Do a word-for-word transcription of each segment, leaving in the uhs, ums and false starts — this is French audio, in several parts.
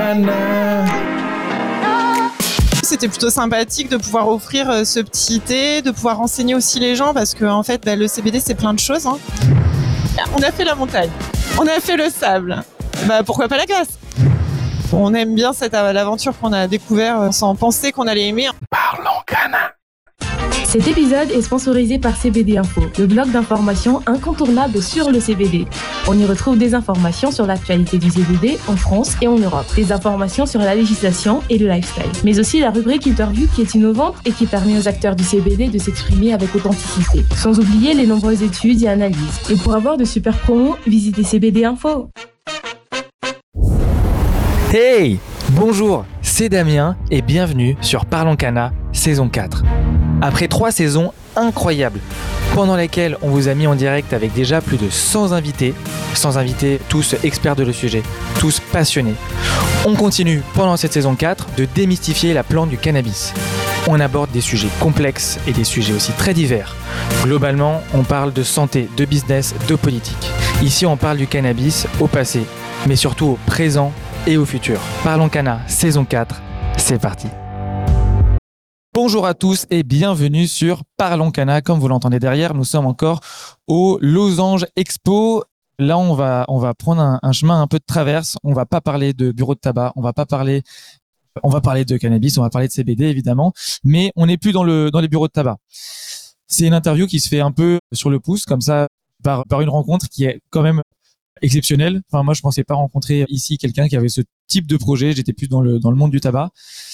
Cana. C'était plutôt sympathique de pouvoir offrir euh, ce petit thé, de pouvoir renseigner aussi les gens parce que en fait, bah, le C B D c'est plein de choses. Hein. On a fait la montagne, on a fait le sable. Bah pourquoi pas la glace? On aime bien cette l'aventure qu'on a découvert sans penser qu'on allait aimer. Parlons Cana. Cet épisode est sponsorisé par C B D Info, le blog d'information incontournable sur le C B D. On y retrouve des informations sur l'actualité du C B D en France et en Europe, des informations sur la législation et le lifestyle, mais aussi la rubrique interview qui est innovante et qui permet aux acteurs du C B D de s'exprimer avec authenticité, sans oublier les nombreuses études et analyses. Et pour avoir de super promos, visitez C B D Info. Hey, bonjour, c'est Damien et bienvenue sur Parlons Cana, saison quatre. Après trois saisons incroyables, pendant lesquelles on vous a mis en direct avec déjà plus de cent invités, cent invités tous experts de le sujet, tous passionnés, on continue pendant cette saison quatre de démystifier la plante du cannabis. On aborde des sujets complexes et des sujets aussi très divers. Globalement, on parle de santé, de business, de politique. Ici, on parle du cannabis au passé, mais surtout au présent et au futur. Parlons Cana, saison quatre, c'est parti. Bonjour à tous et bienvenue sur Parlons Cana. Comme vous l'entendez derrière, nous sommes encore au Losange Expo. Là, on va, on va prendre un, un chemin un peu de traverse. On va pas parler de bureau de tabac, on va pas parler, on va parler de cannabis, on va parler de C B D évidemment, mais on n'est plus dans le, dans les bureaux de tabac. C'est une interview qui se fait un peu sur le pouce, comme ça, par, par une rencontre qui est quand même exceptionnelle. Enfin, moi, je pensais pas rencontrer ici quelqu'un qui avait ce type de projet. J'étais plus dans le, dans le monde du tabac.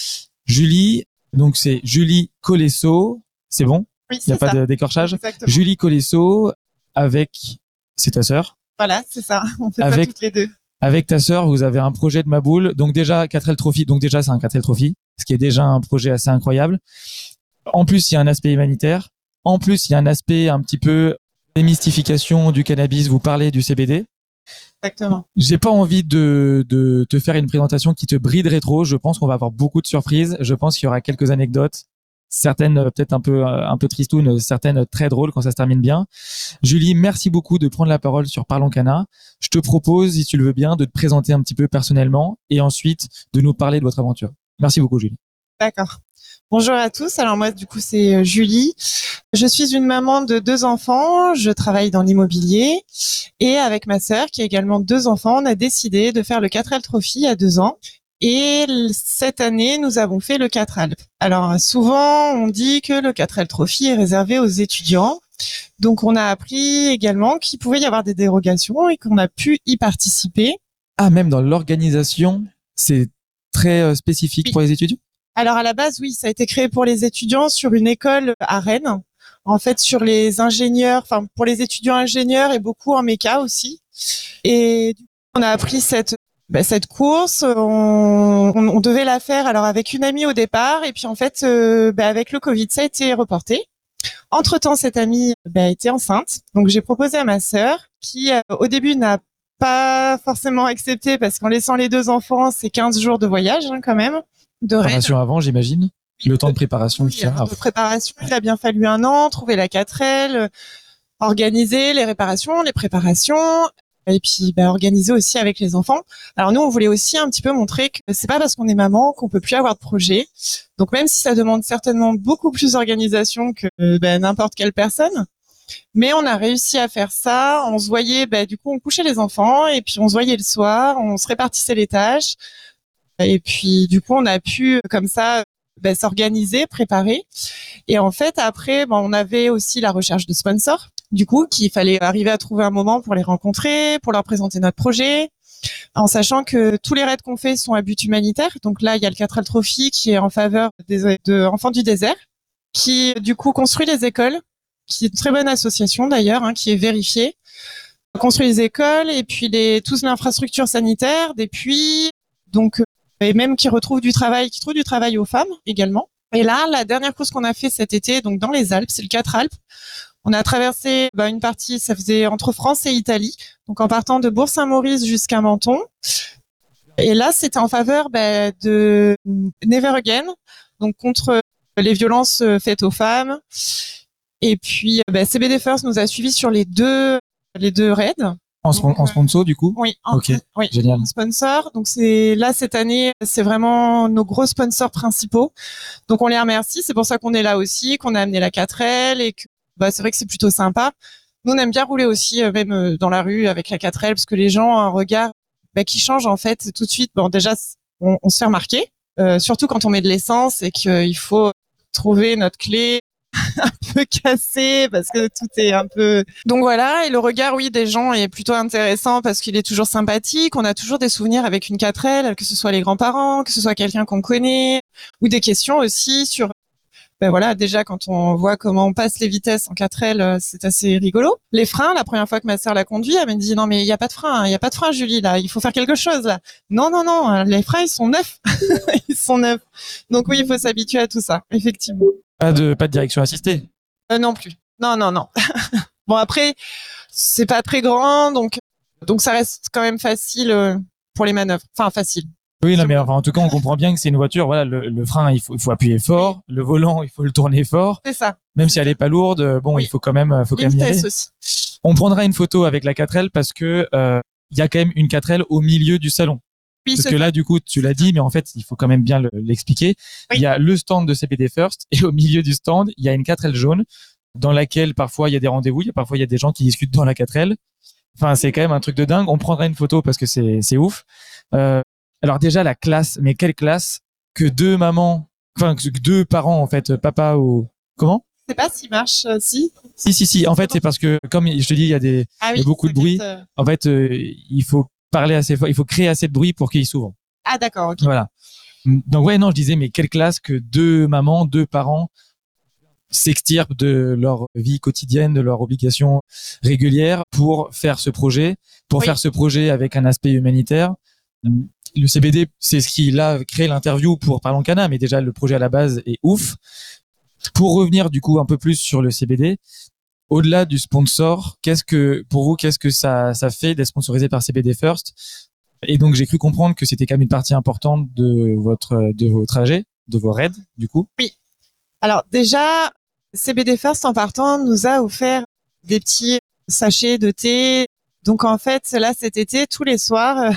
Julie, donc c'est Julie Colesso, c'est bon? Oui, il n'y a pas ça. de décorchage. Exactement. Julie Colesso avec, c'est ta sœur? Voilà, c'est ça. On fait avec, ça toutes les deux. Avec ta sœur, vous avez un projet de Maboule. Donc déjà, quatre L Trophy. Donc déjà, c'est un quatre L Trophy, ce qui est déjà un projet assez incroyable. En plus, il y a un aspect humanitaire. En plus, il y a un aspect un petit peu démystification du cannabis. Vous parlez du C B D. Exactement. J'ai pas envie de, de te faire une présentation qui te briderait trop. Je pense qu'on va avoir beaucoup de surprises. Je pense qu'il y aura quelques anecdotes, certaines peut-être un peu un peu tristounes, certaines très drôles quand ça se termine bien. Julie, merci beaucoup de prendre la parole sur Parlons Cana. Je te propose, si tu le veux bien, de te présenter un petit peu personnellement et ensuite de nous parler de votre aventure. Merci beaucoup, Julie. D'accord. Bonjour à tous. Alors moi, du coup, c'est Julie. Je suis une maman de deux enfants. Je travaille dans l'immobilier et avec ma sœur, qui a également deux enfants, on a décidé de faire le quatre L Trophy à deux ans. Et cette année, nous avons fait le quatre Alpes. Alors souvent, on dit que le quatre L Trophy est réservé aux étudiants. Donc on a appris également qu'il pouvait y avoir des dérogations et qu'on a pu y participer. Ah, même dans l'organisation, c'est très euh, spécifique oui. pour les étudiants? Alors à la base, oui, ça a été créé pour les étudiants sur une école à Rennes. En fait, sur les ingénieurs, enfin pour les étudiants ingénieurs et beaucoup en méca aussi. Et on a appris cette bah, cette course. On, on, on devait la faire alors avec une amie au départ, et puis en fait, euh, bah, avec le Covid, ça a été reporté. Entre-temps, cette amie bah, était enceinte, donc j'ai proposé à ma sœur, qui euh, au début n'a pas forcément accepté parce qu'en laissant les deux enfants, c'est quinze jours de voyage hein, quand même. De préparation avant, j'imagine. Le temps de préparation. Oui, qui a... de préparation, il a bien fallu un an, trouver la quatre L, organiser les réparations, les préparations, et puis bah, organiser aussi avec les enfants. Alors nous, on voulait aussi un petit peu montrer que c'est pas parce qu'on est maman qu'on peut plus avoir de projet. Donc même si ça demande certainement beaucoup plus d'organisation que bah, n'importe quelle personne, mais on a réussi à faire ça. On se voyait, bah, du coup, on couchait les enfants et puis on se voyait le soir, on se répartissait les tâches. Et puis, du coup, on a pu, comme ça, ben, s'organiser, préparer. Et en fait, après, ben, on avait aussi la recherche de sponsors. Du coup, qu'il fallait arriver à trouver un moment pour les rencontrer, pour leur présenter notre projet, en sachant que tous les raids qu'on fait sont à but humanitaire. Donc là, il y a le quatre L Trophy qui est en faveur des de Enfants du désert, qui, du coup, construit les écoles, qui est une très bonne association d'ailleurs, hein, qui est vérifiée. On construit les écoles et puis les, toute l'infrastructure sanitaire, des puits, donc et même qui retrouve du travail, qui trouve du travail aux femmes également. Et là, la dernière course qu'on a fait cet été, donc dans les Alpes, c'est le quatre Alpes. On a traversé bah, une partie, ça faisait entre France et Italie, donc en partant de Bourg-Saint-Maurice jusqu'à Menton. Et là, c'était en faveur bah, de Never Again, donc contre les violences faites aux femmes. Et puis, bah, C B D First nous a suivis sur les deux les deux raids. En, spon- Donc, en euh, sponsor, du coup? Oui. En, Ok. oui. Génial. Sponsor. Donc c'est là cette année, c'est vraiment nos gros sponsors principaux. Donc on les remercie. C'est pour ça qu'on est là aussi, qu'on a amené la quatre L et que bah c'est vrai que c'est plutôt sympa. Nous on aime bien rouler aussi, euh, même euh, dans la rue avec la quatre L, parce que les gens ont un regard bah, qui change en fait tout de suite. Bon déjà on, on se fait remarquer, euh, surtout quand on met de l'essence et qu'il faut trouver notre clé un peu cassée parce que tout est un peu. Donc voilà, et le regard oui des gens est plutôt intéressant parce qu'il est toujours sympathique. On a toujours des souvenirs avec une quatre L, que ce soit les grands-parents, que ce soit quelqu'un qu'on connaît, ou des questions aussi sur. Ben voilà, déjà quand on voit comment on passe les vitesses en quatre L, euh, c'est assez rigolo. Les freins, la première fois que ma sœur l'a conduit, elle m'a dit non mais il y a pas de frein, il y a pas de frein Julie là, il faut faire quelque chose là. Non non non, les freins ils sont neufs, ils sont neufs. Donc oui, il faut s'habituer à tout ça, effectivement. Pas de, pas de direction assistée. Euh, non plus. Non non non. Bon après, c'est pas très grand, donc donc ça reste quand même facile euh, pour les manœuvres. Enfin facile. Oui, non, mais enfin, en tout cas, on comprend bien que c'est une voiture. Voilà, le, le frein, il faut, il faut appuyer fort. Le volant, il faut le tourner fort. C'est ça. Même si elle est pas lourde, bon, Oui. il faut quand même, faut quand Les même y aller. vitesses aussi. On prendra une photo avec la quatre L parce que euh, il y a quand même une quatre L au milieu du salon. Oui, Parce c'est que ça. là, du coup, tu l'as dit, mais en fait, il faut quand même bien le- l'expliquer. Oui. Il y a le stand de C B D First et au milieu du stand, il y a une quatre L jaune dans laquelle parfois il y a des rendez-vous, il y a parfois il y a des gens qui discutent dans la quatre L. Enfin, c'est quand même un truc de dingue. On prendra une photo parce que c'est c'est ouf. Euh, alors déjà la classe, mais quelle classe que deux mamans, enfin que deux parents en fait, papa ou comment? Je sais pas s'il marche, euh, si. Si si si. En fait, c'est parce que comme je te dis, il y a des, Ah il y a beaucoup de ça bruit. capte, euh, En fait, euh, il faut parler assez fort, il faut créer assez de bruit pour qu'il s'ouvre. Ah d'accord, ok. Voilà. Donc ouais, non, je disais, mais quelle classe que deux mamans, deux parents s'extirpent de leur vie quotidienne, de leurs obligations régulières pour faire ce projet, pour Oui. faire ce projet avec un aspect humanitaire. Le C B D, c'est ce qui a créé l'interview pour Parlons Cana, mais déjà le projet à la base est ouf. Pour revenir du coup un peu plus sur le C B D, au-delà du sponsor, qu'est-ce que pour vous, qu'est-ce que ça ça fait d'être sponsorisé par C B D First? Et donc j'ai cru comprendre que c'était quand même une partie importante de votre de vos trajets, de vos raids du coup. Alors déjà, C B D First en partant nous a offert des petits sachets de thé. Donc en fait, là cet été, tous les soirs, euh,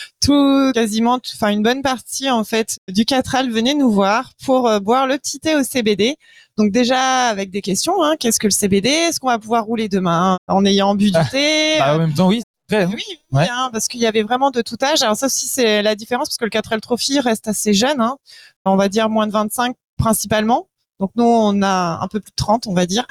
tout quasiment, enfin une bonne partie en fait du quatre L venait nous voir pour euh, boire le petit thé au C B D. Donc déjà avec des questions, hein, qu'est-ce que le C B D? Est-ce qu'on va pouvoir rouler demain en ayant bu du Ah, thé? Bah, en même temps, oui, c'est vrai, hein. Oui, oui, Ouais. hein, parce qu'il y avait vraiment de tout âge. Alors ça aussi, c'est la différence parce que le quatre L Trophy reste assez jeune. Hein. On va dire moins de vingt-cinq principalement. Donc nous, on a un peu plus de trente, on va dire.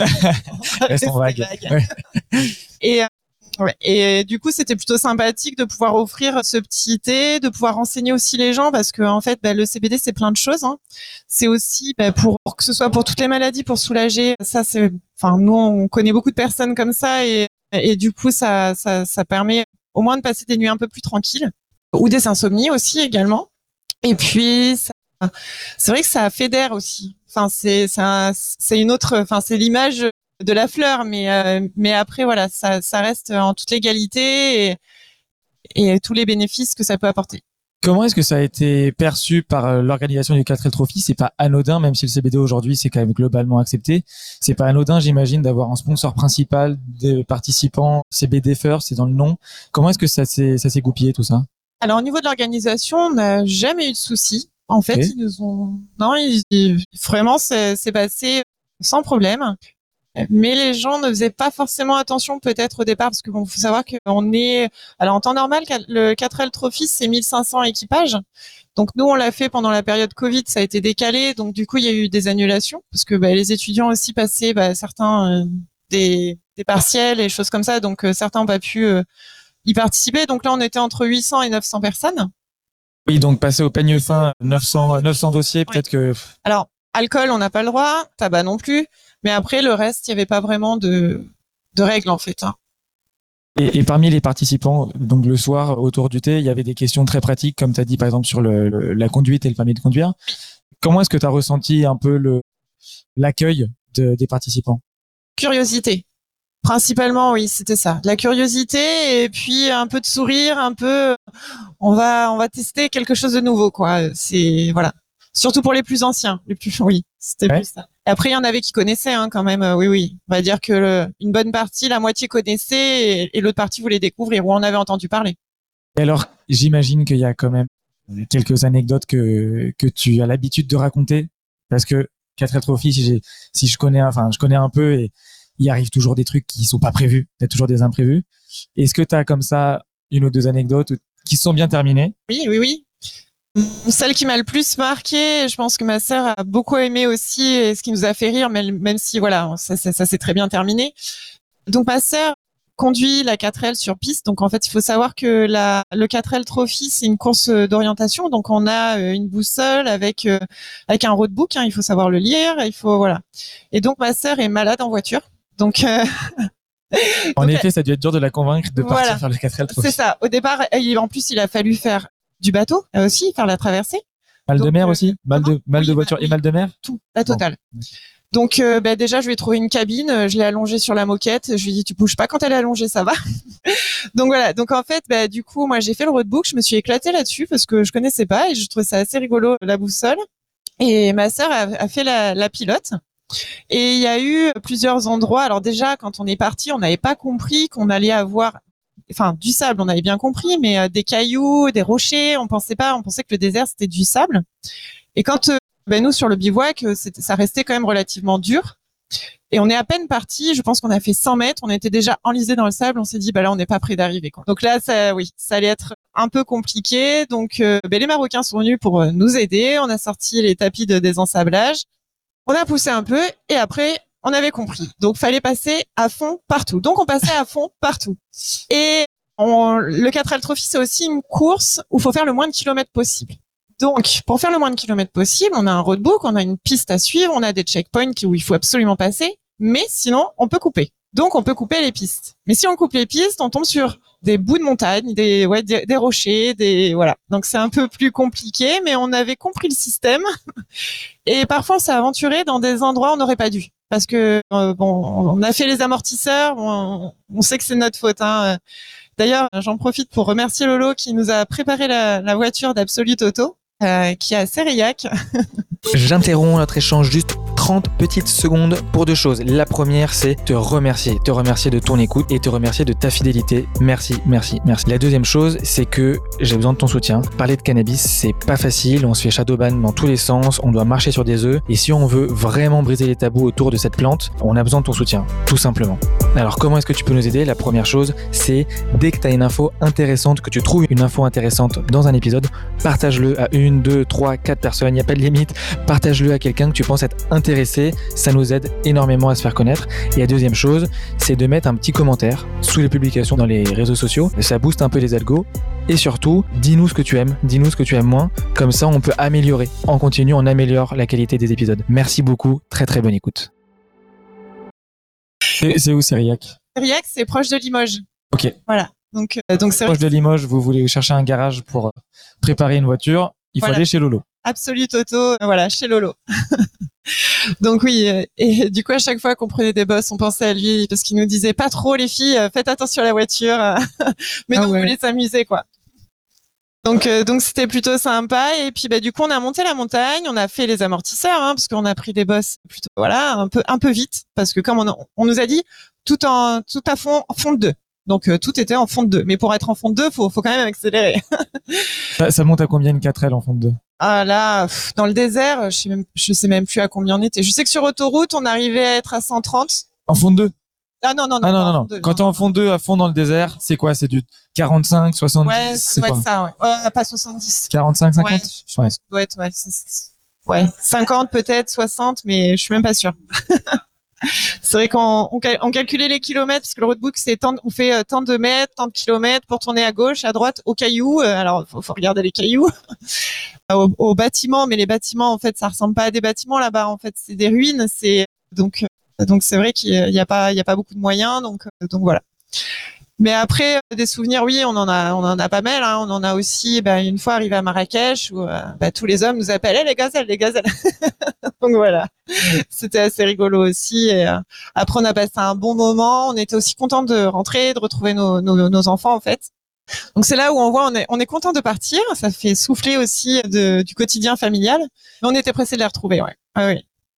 Restons vagues. vague. Ouais. Et, euh, ouais. Et du coup, c'était plutôt sympathique de pouvoir offrir ce petit thé, de pouvoir renseigner aussi les gens parce que en fait, bah, le C B D, c'est plein de choses. Hein. C'est aussi bah, pour, pour que ce soit pour toutes les maladies, pour soulager. Ça, c'est. Enfin, nous, on connaît beaucoup de personnes comme ça et et du coup, ça, ça, ça permet au moins de passer des nuits un peu plus tranquilles ou des insomnies aussi également. Et puis, ça, c'est vrai que ça fédère aussi. Enfin, c'est, c'est, un- c'est une autre. Enfin, c'est l'image de la fleur, mais euh, mais après, voilà, ça, ça reste en toute légalité et, et tous les bénéfices que ça peut apporter. Comment est-ce que ça a été perçu par euh, l'organisation du quatre L Trophy? C'est pas anodin, même si le C B D aujourd'hui c'est quand même globalement accepté. C'est pas anodin, j'imagine, d'avoir un sponsor principal des participants C B D First, c'est dans le nom. Comment est-ce que ça s'est ça s'est goupillé tout ça? Alors au niveau de l'organisation, on n'a jamais eu de soucis. En fait, Ok. ils nous ont non, ils, ils- vraiment c'est, c'est passé sans problème. Mais les gens ne faisaient pas forcément attention peut-être au départ parce que bon, faut savoir qu'on est alors en temps normal le quatre L Trophy c'est mille cinq cents équipages. Donc nous on l'a fait pendant la période Covid, ça a été décalé donc du coup il y a eu des annulations parce que bah, les étudiants aussi passaient bah, certains euh, des des partiels et choses comme ça donc euh, certains ont pas pu euh, y participer. Donc là on était entre huit cents et neuf cents personnes. Oui, donc passer au peigne fin, neuf cents, neuf cents dossiers, peut-être que. Alors, alcool, on n'a pas le droit, tabac non plus, mais après, le reste, il n'y avait pas vraiment de, de règles, en fait. Hein. Et, et parmi les participants, donc le soir, autour du thé, il y avait des questions très pratiques, comme tu as dit, par exemple, sur le, le- la conduite et le permis de conduire. Comment est-ce que tu as ressenti un peu le, l'accueil de- des participants? Curiosité. Principalement, oui, c'était ça. La curiosité et puis un peu de sourire, un peu, on va, on va tester quelque chose de nouveau, quoi. C'est, voilà. Surtout pour les plus anciens, les plus, oui, c'était Ouais. plus ça. Après, il y en avait qui connaissaient hein, quand même. Euh, oui, oui. On va dire que le, une bonne partie, la moitié connaissait et, et l'autre partie voulait découvrir ou en avait entendu parler. Et alors, j'imagine qu'il y a quand même quelques anecdotes que que tu as l'habitude de raconter, parce que quatre L Trophy, si j'ai si je connais, enfin, je connais un peu et il arrive toujours des trucs qui sont pas prévus, il y a toujours des imprévus. Est-ce que tu as comme ça une ou deux anecdotes qui sont bien terminées? Oui, oui, oui. Celle qui m'a le plus marqué, je pense que ma sœur a beaucoup aimé aussi, et ce qui nous a fait rire, même si voilà, ça, ça, ça s'est très bien terminé. Donc ma sœur conduit la quatre L sur piste. Donc en fait, il faut savoir que la, le quatre L Trophy, c'est une course d'orientation. Donc on a une boussole avec euh, avec un roadbook. Hein, il faut savoir le lire. Il faut voilà. Et donc ma sœur est malade en voiture. Donc euh, en donc, effet, ça a dû être dur de la convaincre de voilà, partir faire le quatre L Trophy. C'est ça. Au départ, en plus, il a fallu faire du bateau aussi, faire la traversée. Mal donc, de mer euh, aussi, mal de mal oui, de voiture bah, et mal de mer. Tout, la totale. Bon. Donc euh, bah, déjà je lui ai trouvé une cabine, je l'ai allongée sur la moquette, je lui ai dit tu bouges pas quand elle est allongée, ça va. Donc voilà, donc en fait bah, du coup moi j'ai fait le roadbook, je me suis éclatée là-dessus parce que je connaissais pas et je trouvais ça assez rigolo la boussole. Et ma sœur a, a fait la, la pilote. Et il y a eu plusieurs endroits. Alors déjà quand on est parti, on n'avait pas compris qu'on allait avoir enfin du sable, on avait bien compris, mais euh, des cailloux, des rochers, on pensait pas, on pensait que le désert c'était du sable. Et quand euh, ben nous sur le bivouac, ça restait quand même relativement dur. Et on est à peine parti. Je pense qu'on a fait cent mètres. On était déjà enlisé dans le sable. On s'est dit, bah là, on n'est pas près d'arriver, quoi. Donc là, ça, oui, ça allait être un peu compliqué. Donc, euh, ben les Marocains sont venus pour nous aider. On a sorti les tapis de désensablage. On a poussé un peu et après, on avait compris. Donc, fallait passer à fond partout. Donc, on passait à fond partout. Et on, le quatre L Trophy, c'est aussi une course où il faut faire le moins de kilomètres possible. Donc, pour faire le moins de kilomètres possible, on a un roadbook, on a une piste à suivre, on a des checkpoints où il faut absolument passer, mais sinon, on peut couper. Donc, on peut couper les pistes. Mais si on coupe les pistes, on tombe sur des bouts de montagne, des, ouais, des, des rochers, des, voilà. Donc, c'est un peu plus compliqué, mais on avait compris le système. Et parfois, on s'est aventuré dans des endroits où on n'aurait pas dû. Parce que, euh, bon, on a fait les amortisseurs, on, on sait que c'est notre faute, hein. D'ailleurs, j'en profite pour remercier Lolo qui nous a préparé la, la voiture d'Absolute Auto. Euh, qui est à Sérillac. J'interromps notre échange juste trente petites secondes pour deux choses. La première, c'est te remercier. Te remercier de ton écoute et te remercier de ta fidélité. Merci, merci, merci. La deuxième chose, c'est que j'ai besoin de ton soutien. Parler de cannabis, c'est pas facile. On se fait shadowban dans tous les sens. On doit marcher sur des œufs. Et si on veut vraiment briser les tabous autour de cette plante, on a besoin de ton soutien, tout simplement. Alors, comment est-ce que tu peux nous aider? La première chose, c'est dès que tu as une info intéressante, que tu trouves une info intéressante dans un épisode, partage-le à une, deux, trois, quatre personnes, il n'y a pas de limite. Partage-le à quelqu'un que tu penses être intéressé, ça nous aide énormément à se faire connaître. Et la deuxième chose, c'est de mettre un petit commentaire sous les publications dans les réseaux sociaux, ça booste un peu les algos. Et surtout, dis-nous ce que tu aimes, dis-nous ce que tu aimes moins, comme ça on peut améliorer. En continu, on améliore la qualité des épisodes. Merci beaucoup, très très bonne écoute. C'est, c'est où Sérillac? Sérillac, c'est proche de Limoges. Ok. Voilà. Donc, euh, donc c'est proche de Limoges, vous voulez chercher un garage pour préparer une voiture, il faut voilà. aller chez Lolo. Absolute Auto, euh, voilà, chez Lolo. Donc oui, euh, et du coup à chaque fois qu'on prenait des bosses, on pensait à lui parce qu'il nous disait pas trop les filles, euh, faites attention à la voiture, euh, mais ah non, ouais. on voulait s'amuser quoi. Donc euh, donc c'était plutôt sympa et puis bah du coup on a monté la montagne, on a fait les amortisseurs hein, parce qu'on a pris des bosses plutôt voilà un peu un peu vite parce que comme on, a, on nous a dit tout en tout à fond en fond de deux. Donc euh, tout était en fond de deux, mais pour être en fond de deux, faut faut quand même accélérer. ça, ça monte à combien une quatre L en fond de deux? Ah là, pff, dans le désert, je sais même je sais même plus à combien on était. Je sais que sur autoroute, on arrivait à être à cent trente. En fond de deux? Ah non non non. Ah non non non. deux, Quand t'es en fond de deux à fond dans le désert, c'est quoi? C'est du quarante-cinq, soixante-dix? Ouais, ça c'est doit quoi? être ça, ouais. Euh, pas soixante-dix. quarante-cinq, cinquante? Ouais, ouais. Ça doit être, ouais. C'est, c'est... Ouais, cinquante peut-être, soixante, mais je suis même pas sûre. C'est vrai qu'on on, cal- on calculait les kilomètres parce que le roadbook c'est tant, on fait euh, tant de mètres, tant de kilomètres pour tourner à gauche, à droite, aux cailloux. Euh, alors faut, faut regarder les cailloux, aux, aux bâtiments, mais les bâtiments en fait ça ressemble pas à des bâtiments là-bas. En fait c'est des ruines. C'est donc euh, donc c'est vrai qu'il y a pas il y a pas beaucoup de moyens. Donc euh, donc voilà. Mais après euh, des souvenirs, oui, on en a, on en a pas mal. Hein. On en a aussi, bah, une fois arrivé à Marrakech où euh, bah, tous les hommes nous appellent hey, les gazelles, les gazelles. Donc voilà, c'était assez rigolo aussi. Et, euh, après, on a passé un bon moment. On était aussi contents de rentrer, de retrouver nos, nos, nos enfants en fait. Donc c'est là où on voit, on est, on est content de partir. Ça fait souffler aussi de, du quotidien familial. Mais on était pressés de les retrouver, ouais. Ah, oui.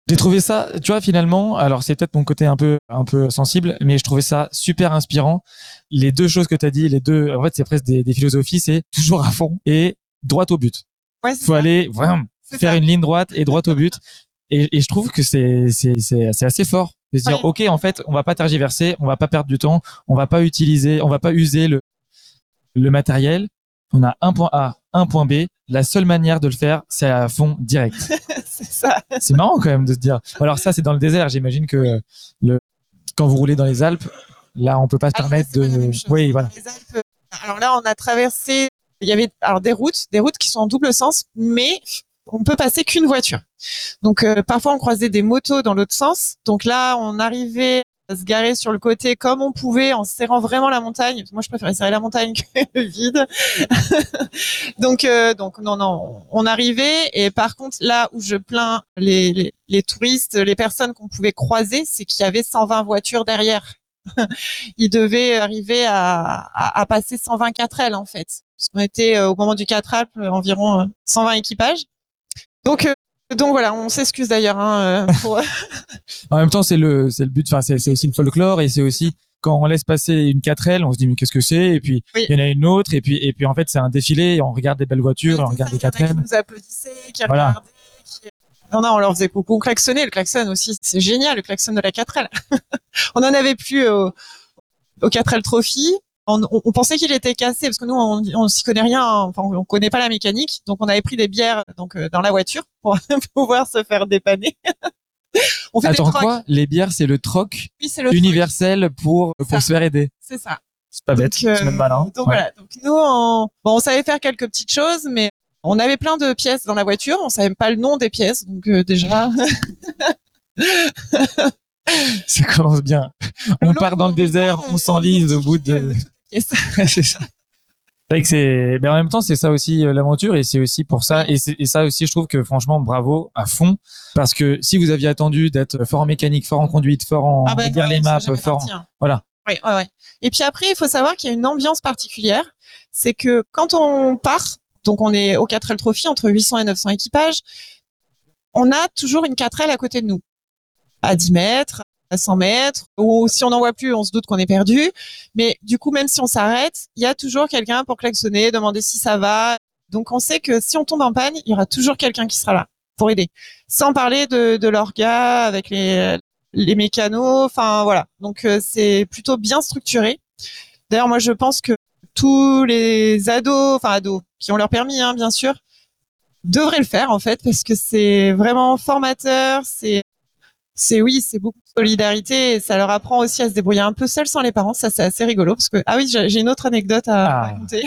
J'ai trouvé ça, tu vois, finalement, alors c'est peut-être mon côté un peu, un peu sensible, mais je trouvais ça super inspirant. Les deux choses que tu as dit, les deux, en fait, c'est presque des, des philosophies, c'est toujours à fond et droit au but. Ouais, c'est Faut ça. aller vraiment C'est faire ça. une ligne droite et droit au but. Et, et je trouve que c'est, c'est, c'est, c'est assez fort de se dire, Ouais. OK, en fait, on va pas tergiverser, on va pas perdre du temps, on va pas utiliser, on va pas user le, le matériel. On a un point A, un point B. La seule manière de le faire, c'est à fond direct. C'est ça. C'est marrant quand même de se dire. Alors ça, c'est dans le désert. J'imagine que le, quand vous roulez dans les Alpes, là, on peut pas se Ah, permettre c'est pas la de. même chose. Oui, voilà. Dans les Alpes, alors là, on a traversé, il y avait alors des routes, des routes qui sont en double sens, mais on peut passer qu'une voiture. Donc euh, parfois on croisait des motos dans l'autre sens. Donc là, on arrivait à se garer sur le côté comme on pouvait en serrant vraiment la montagne. Moi, je préférais serrer la montagne que le vide. donc euh, donc non non, on arrivait et par contre là où je plains les les, les touristes, les personnes qu'on pouvait croiser, c'est qu'il y avait cent vingt voitures derrière. Ils devaient arriver à, à, à passer cent vingt quatre L en fait, parce qu'on était euh, au moment du quatre Alpes euh, environ euh, cent vingt équipages. Donc euh, donc voilà, on s'excuse d'ailleurs hein, euh, pour... En même temps, c'est le, c'est le but. Enfin, c'est, c'est aussi le folklore et c'est aussi quand on laisse passer une quatre L, on se dit mais qu'est-ce que c'est? Et puis il Oui. y en a une autre et puis et puis en fait c'est un défilé. Et on regarde des belles voitures, on regarde des quatre Il y en a L. qui nous applaudissaient, qui Voilà. regardaient, qui... Non, non, on leur faisait coucou, on klaxonnait. Le klaxon aussi, c'est génial, le klaxon de la quatre L. On en avait plus au, au quatre L Trophy. On, on, on pensait qu'il était cassé parce que nous, on, on s'y connaît rien, hein. Enfin, on connaît pas la mécanique. Donc, on avait pris des bières donc euh, dans la voiture pour pouvoir se faire dépanner. On fait Attends des trocs. quoi? Les bières, c'est le troc Oui, c'est le troc. universel pour C'est pour ça. se faire aider. C'est ça. C'est pas bête, Donc, euh, c'est même malin. Donc Ouais. voilà. Donc nous, on, bon, on savait faire quelques petites choses, mais on avait plein de pièces dans la voiture. On savait pas le nom des pièces, donc euh, déjà. Ça commence bien. On Le part long, dans le on- désert, on s'enlise au bout de. Yes. C'est ça. C'est vrai que c'est, mais en même temps, c'est ça aussi euh, l'aventure et c'est aussi pour ça et, c'est, et ça aussi, je trouve que franchement, bravo à fond parce que si vous aviez attendu d'être fort en mécanique, fort en conduite, fort en Ah ben, lire les ouais, maps, c'est jamais fort, en- parti, hein. voilà. Ouais, ouais, ouais. Et puis après, il faut savoir qu'il y a une ambiance particulière. C'est que quand on part, donc on est au quatre L Trophy, entre huit cents et neuf cents équipages, on a toujours une quatre L à côté de nous. À dix mètres, à cent mètres, ou si on n'en voit plus, on se doute qu'on est perdu. Mais du coup, même si on s'arrête, il y a toujours quelqu'un pour klaxonner, demander si ça va. Donc on sait que si on tombe en panne, il y aura toujours quelqu'un qui sera là pour aider. Sans parler de, de l'orga avec les, les mécanos, enfin voilà. Donc euh, c'est plutôt bien structuré. D'ailleurs, moi je pense que tous les ados, enfin ados, qui ont leur permis, hein, bien sûr, devraient le faire en fait, parce que c'est vraiment formateur. C'est, c'est oui, c'est beaucoup de solidarité. Et ça leur apprend aussi à se débrouiller un peu seul sans les parents. Ça, c'est assez rigolo parce que ah oui, j'ai j'ai une autre anecdote à Ah. raconter.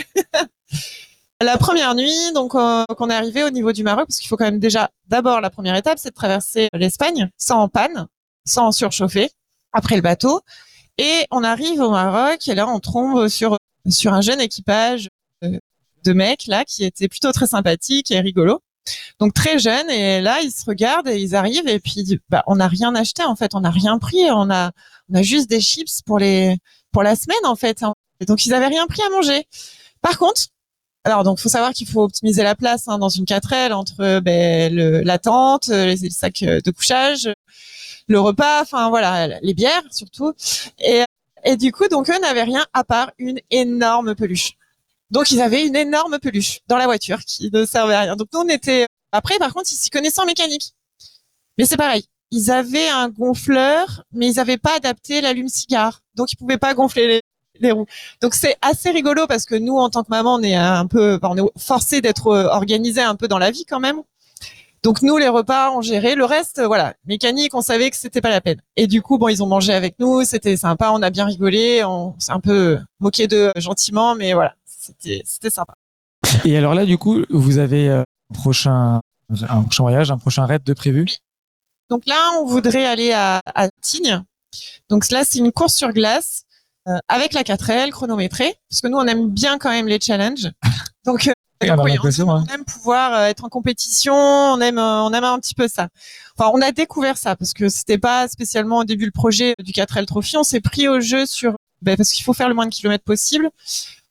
La première nuit, donc euh, qu'on est arrivé au niveau du Maroc, parce qu'il faut quand même déjà, d'abord la première étape, c'est de traverser l'Espagne sans panne, sans surchauffer, après le bateau, et on arrive au Maroc et là on tombe sur sur un jeune équipage euh, de mecs là qui était plutôt très sympathique et rigolo, donc très jeune, et là ils se regardent et ils arrivent et puis bah on n'a rien acheté en fait, on n'a rien pris, on a on a juste des chips pour les pour la semaine en fait, hein. Et donc ils avaient rien pris à manger. Par contre, alors, donc, faut savoir qu'il faut optimiser la place hein, dans une quatre L entre ben, le, la tente, les, les sacs de couchage, le repas, enfin voilà, les bières surtout. Et, et du coup, donc eux n'avaient rien à part une énorme peluche. Donc, ils avaient une énorme peluche dans la voiture qui ne servait à rien. Donc, nous, on était... Après, par contre, ils s'y connaissaient en mécanique. Mais c'est pareil. Ils avaient un gonfleur, mais ils n'avaient pas adapté l'allume-cigare. Donc, ils pouvaient pas gonfler les les roues. Donc c'est assez rigolo parce que nous en tant que maman on est un peu on est forcé d'être organisé un peu dans la vie quand même. Donc nous les repas on gérait, le reste voilà, mécanique, on savait que c'était pas la peine. Et du coup bon ils ont mangé avec nous, c'était sympa, on a bien rigolé, on s'est un peu moqué d'eux gentiment mais voilà, c'était c'était sympa. Et alors là du coup, vous avez euh, un prochain un prochain voyage, un prochain raid de prévu? Donc là on voudrait aller à, à Tignes. Donc là c'est une course sur glace. Euh, avec la quatre L chronométrée, parce que nous on aime bien quand même les challenges. Donc, euh, Oui, on a oui, on, l'impression, aime, hein. on aime pouvoir euh, être en compétition, on aime, euh, on aime un petit peu ça. Enfin, on a découvert ça parce que c'était pas spécialement au début le projet du quatre L Trophy. On s'est pris au jeu sur, ben, parce qu'il faut faire le moins de kilomètres possible.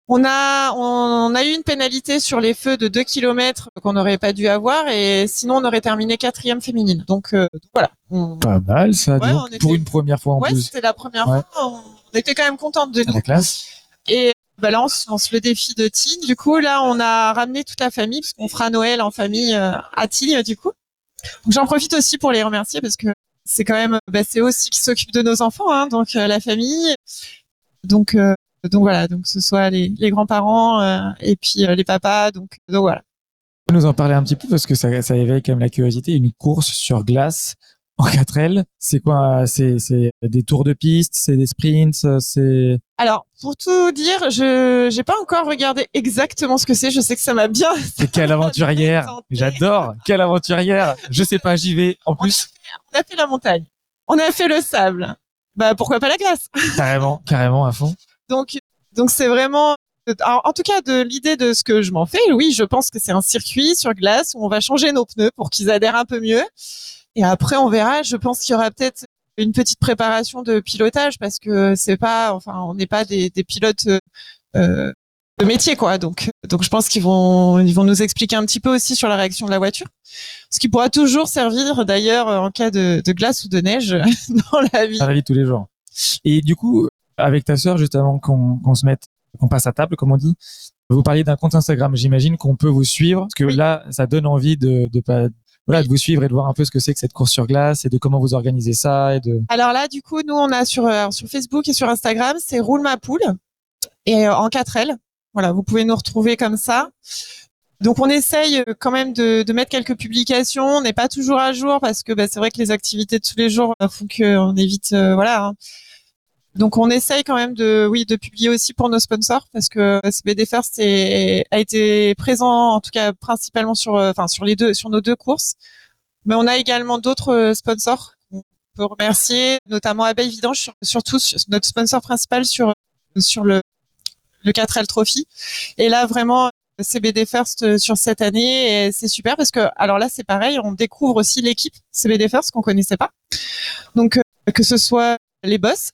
On a, on a eu une pénalité sur les feux de deux kilomètres qu'on n'aurait pas dû avoir et sinon on aurait terminé quatrième féminine. Donc, euh, donc voilà. On... Pas mal ça, Ouais, donc, on était- pour une première fois en ouais, plus. c'était la première Ouais. fois. On on était quand même contente de À nous. la classe. Et bah là, on se lance le défi de Tignes. Du coup, là, on a ramené toute la famille parce qu'on fera Noël en famille euh, à Tignes, du coup. Donc, j'en profite aussi pour les remercier parce que c'est quand même, bah, c'est eux aussi qui s'occupent de nos enfants, hein, donc euh, la famille. Donc, euh, donc voilà, donc que ce soit les, les grands-parents euh, et puis euh, les papas. Donc, donc voilà. Tu peux nous en parler un petit peu parce que ça, ça éveille quand même la curiosité. Une course sur glace en quatre L, c'est quoi? C'est, c'est des tours de piste, c'est des sprints, c'est... Alors, pour tout dire, je j'ai pas encore regardé exactement ce que c'est. Je sais que ça m'a bien. C'est quelle aventurière! tenté. J'adore! Quelle aventurière! Je sais pas, j'y vais. En plus, On a fait la montagne, on a fait le sable. Bah pourquoi pas la glace? carrément, carrément à fond. Donc, donc c'est vraiment, alors, en tout cas, de l'idée de ce que je m'en fais, oui, je pense que c'est un circuit sur glace où on va changer nos pneus pour qu'ils adhèrent un peu mieux. Et après, on verra. Je pense qu'il y aura peut-être une petite préparation de pilotage parce que c'est pas, enfin, on n'est pas des, des pilotes euh, de métier, quoi. Donc, donc, je pense qu'ils vont, ils vont nous expliquer un petit peu aussi sur la réaction de la voiture, ce qui pourra toujours servir d'ailleurs en cas de, de glace ou de neige dans la vie. Dans la vie de tous les jours. Et du coup, avec ta sœur, juste avant qu'on, qu'on se mette, qu'on passe à table, comme on dit, vous parliez d'un compte Instagram. J'imagine qu'on peut vous suivre parce que Oui. là, ça donne envie de, de pas, voilà, de vous suivre et de voir un peu ce que c'est que cette course sur glace et de comment vous organisez ça et de... Alors là, du coup, nous, on a sur, euh, sur Facebook et sur Instagram, c'est Roule ma poule et euh, en quatre L. Voilà, vous pouvez nous retrouver comme ça. Donc, on essaye euh, quand même de, de mettre quelques publications. On n'est pas toujours à jour parce que bah, c'est vrai que les activités de tous les jours euh, font qu'on évite, euh, voilà. Hein. Donc, on essaye quand même de, oui, de publier aussi pour nos sponsors parce que C B D First est, a été présent, en tout cas, principalement sur, euh, enfin, sur les deux, sur nos deux courses. Mais on a également d'autres euh, sponsors qu'on peut remercier, notamment Abeille Vidange, sur- surtout sur notre sponsor principal sur, sur le, le quatre L Trophy. Et là, vraiment, C B D First euh, sur cette année, et c'est super parce que, alors là, c'est pareil, on découvre aussi l'équipe C B D First qu'on connaissait pas. Donc, euh, que ce soit les boss,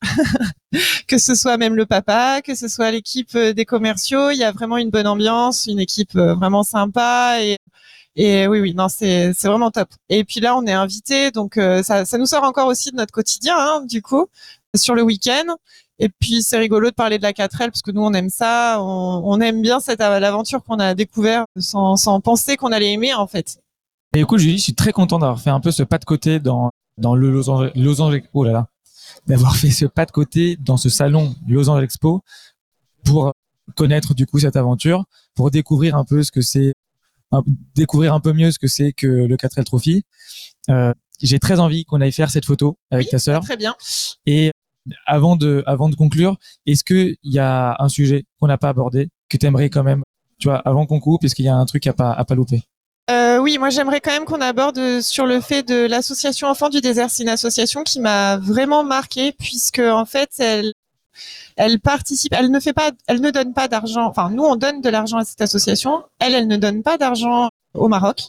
que ce soit même le papa, que ce soit l'équipe euh, des commerciaux, il y a vraiment une bonne ambiance, une équipe euh, vraiment sympa et et oui, oui, non, c'est c'est vraiment top. Et puis là, on est invité, donc euh, ça ça nous sort encore aussi de notre quotidien, hein, du coup, sur le week-end. Et puis c'est rigolo de parler de la quatre L parce que nous on aime ça, on, on aime bien cette l'aventure qu'on a découvert sans sans penser qu'on allait aimer en fait. Et écoute, Julie, je suis très content d'avoir fait un peu ce pas de côté dans, dans le Losange, Losange, oh là là, d'avoir fait ce pas de côté dans ce salon Losange Expo pour connaître du coup cette aventure, pour découvrir un peu ce que c'est, un, découvrir un peu mieux ce que c'est que le quatre L Trophy. Euh, j'ai très envie qu'on aille faire cette photo avec Oui, ta sœur. Très bien. Et avant de, avant de conclure, est-ce que il y a un sujet qu'on n'a pas abordé que t'aimerais quand même, tu vois, avant qu'on coupe, est-ce qu'il y a un truc à pas, à pas louper? Euh, oui, moi j'aimerais quand même qu'on aborde sur le fait de l'association Enfants du désert. C'est une association qui m'a vraiment marquée puisque en fait elle elle participe, elle ne fait pas, elle ne donne pas d'argent. Enfin, nous on donne de l'argent à cette association. Elle, elle ne donne pas d'argent au Maroc.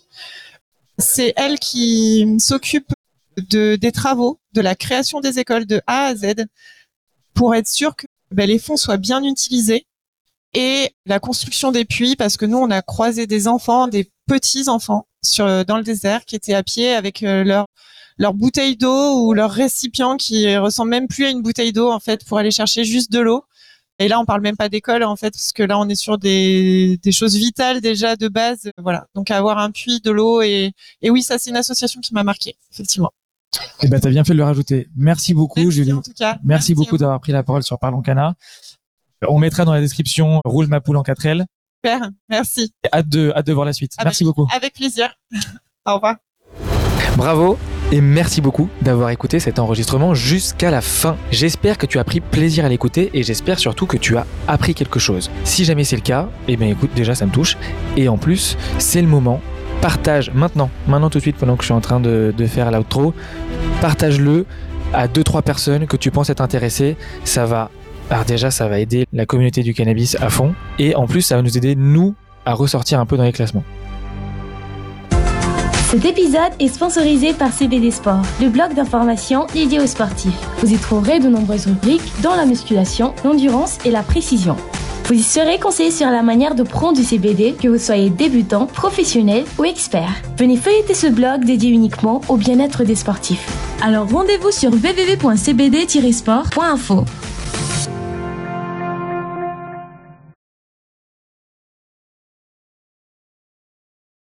C'est elle qui s'occupe de des travaux, de la création des écoles de A à Z pour être sûr que ben, les fonds soient bien utilisés. Et la construction des puits, parce que nous, on a croisé des enfants, des petits enfants sur, dans le désert qui étaient à pied avec euh, leur, leur bouteille d'eau ou leur récipient qui ressemble même plus à une bouteille d'eau, en fait, pour aller chercher juste de l'eau. Et là, on parle même pas d'école, en fait, parce que là, on est sur des, des choses vitales déjà de base. Voilà. Donc, avoir un puits, de l'eau et, et oui, ça, c'est une association qui m'a marquée, effectivement. Eh ben, t'as bien fait de le rajouter. Merci beaucoup, Merci, Julie. en tout cas. Merci, Merci beaucoup à vous. d'avoir pris la parole sur Parlons Cana. On mettra dans la description Roule ma poule en quatre L. Super. Merci. Et hâte de, hâte de voir la suite. Avec- Merci beaucoup. Avec plaisir. Au revoir. Bravo et merci beaucoup d'avoir écouté cet enregistrement jusqu'à la fin. J'espère que tu as pris plaisir à l'écouter et j'espère surtout que tu as appris quelque chose. Si jamais c'est le cas, eh bien écoute, déjà ça me touche. Et en plus, c'est le moment. Partage maintenant, maintenant tout de suite pendant que je suis en train de, de faire l'outro. Partage-le à deux trois personnes que tu penses être intéressées. Ça va, alors déjà ça va aider la communauté du cannabis à fond. Et en plus ça va nous aider nous à ressortir un peu dans les classements. Cet épisode est sponsorisé par C B D Sport, le blog d'information dédié aux sportifs. Vous y trouverez de nombreuses rubriques dans la musculation, l'endurance et la précision. Vous y serez conseillé sur la manière de prendre du C B D, que vous soyez débutant, professionnel ou expert. Venez feuilleter ce blog dédié uniquement au bien-être des sportifs. Alors rendez-vous sur w w w point c b d tiret sport point info.